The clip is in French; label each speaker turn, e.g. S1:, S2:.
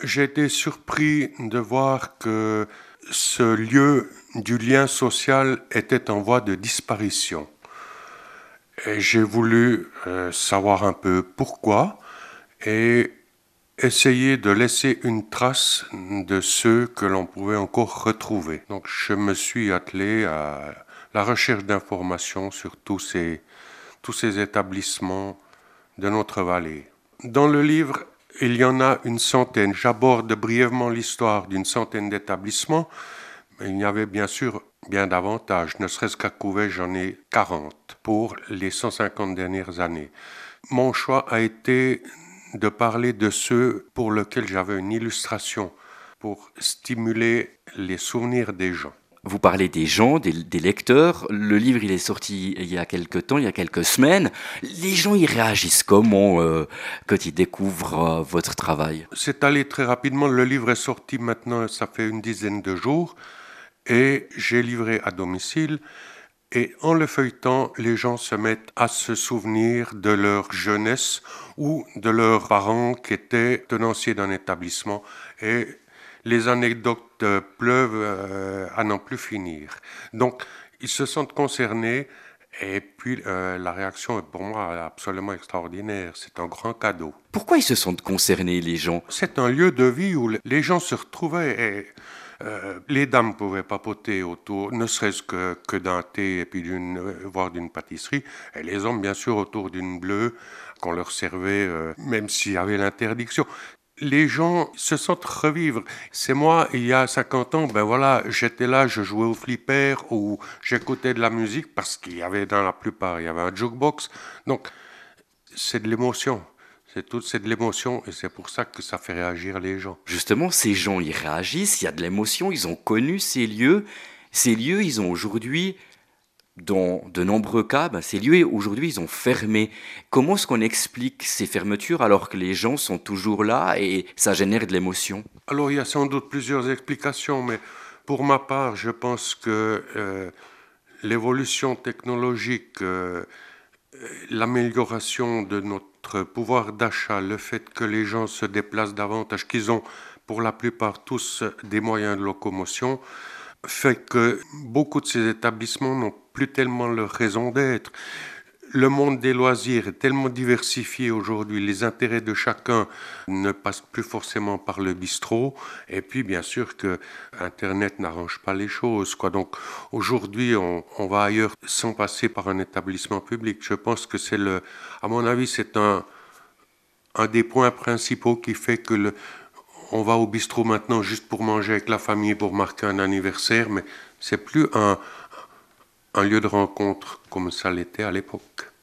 S1: J'ai été surpris de voir que ce lieu du lien social était en voie de disparition. Et j'ai voulu savoir un peu pourquoi et essayer de laisser une trace de ceux que l'on pouvait encore retrouver. Donc je me suis attelé à la recherche d'informations sur tous ces établissements de notre vallée. Dans le livre, il y en a une centaine. J'aborde brièvement l'histoire d'une centaine d'établissements, mais il y avait bien sûr bien davantage. Ne serait-ce qu'à Couvet, j'en ai 40 pour les 150 dernières années. Mon choix a été de parler de ceux pour lesquels j'avais une illustration pour stimuler les souvenirs des gens.
S2: Vous parlez des gens, des lecteurs. Le livre, il est sorti il y a quelques temps, il y a quelques semaines. Les gens, ils réagissent comment quand ils découvrent votre travail?
S1: C'est allé très rapidement. Le livre est sorti maintenant, ça fait une dizaine de jours. Et j'ai livré à domicile. Et en le feuilletant, les gens se mettent à se souvenir de leur jeunesse ou de leurs parents qui étaient tenanciers d'un établissement. Et les anecdotes pleuvent à n'en plus finir. Donc, ils se sentent concernés. Et puis, la réaction est pour moi absolument extraordinaire. C'est un grand cadeau.
S2: Pourquoi ils se sentent concernés, les gens?
S1: C'est un lieu de vie où les gens se retrouvaient et les dames pouvaient papoter autour, ne serait-ce que d'un thé et puis voire d'une pâtisserie, et les hommes bien sûr autour d'une bleue qu'on leur servait, même s'il y avait l'interdiction. Les gens se sentent revivre. C'est moi, il y a 50 ans, ben voilà, j'étais là, je jouais au flipper ou j'écoutais de la musique parce qu'il y avait dans la plupart, il y avait un jukebox. Donc, c'est de l'émotion. C'est de l'émotion et c'est pour ça que ça fait réagir les gens.
S2: Justement, ces gens, ils réagissent, il y a de l'émotion, ils ont connu ces lieux. Ces lieux, ils ont aujourd'hui, dans de nombreux cas, ces lieux, aujourd'hui, ils ont fermé. Comment est-ce qu'on explique ces fermetures alors que les gens sont toujours là et ça génère de l'émotion?
S1: Alors il y a sans doute plusieurs explications, mais pour ma part, je pense que l'évolution technologique, l'amélioration de notre pouvoir d'achat, le fait que les gens se déplacent davantage, qu'ils ont pour la plupart tous des moyens de locomotion, fait que beaucoup de ces établissements n'ont plus tellement leur raison d'être. Le monde des loisirs est tellement diversifié aujourd'hui, les intérêts de chacun ne passent plus forcément par le bistrot, et puis bien sûr que Internet n'arrange pas les choses, quoi. Donc aujourd'hui, on va ailleurs sans passer par un établissement public. Je pense que à mon avis, c'est un des points principaux qui fait que on va au bistrot maintenant juste pour manger avec la famille, pour marquer un anniversaire, mais c'est plus un lieu de rencontre comme ça l'était à l'époque.